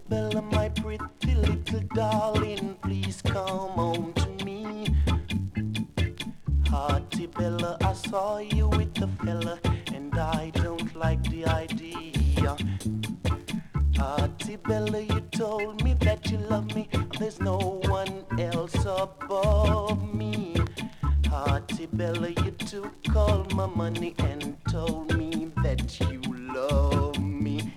Bella, my pretty little darling, please come home to me. Hearty Bella, I saw you with the fella, and I don't like the idea. Hearty Bella, you told me that you love me, there's no one else above me. Hearty Bella, you took all my money and told me that you love me.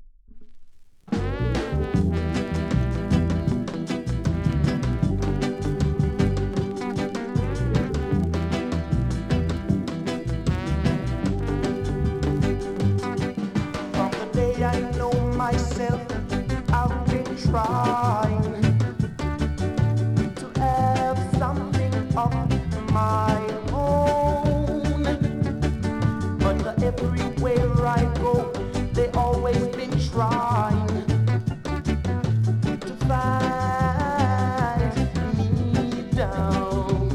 From the day I know myself, I've been trying to have something of my own, but everywhere I go, they always been trying to fight me down.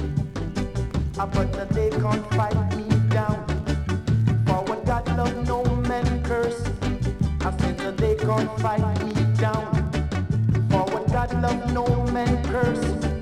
But they can't fight me down. For what God love, no man curse. I said that they can't fight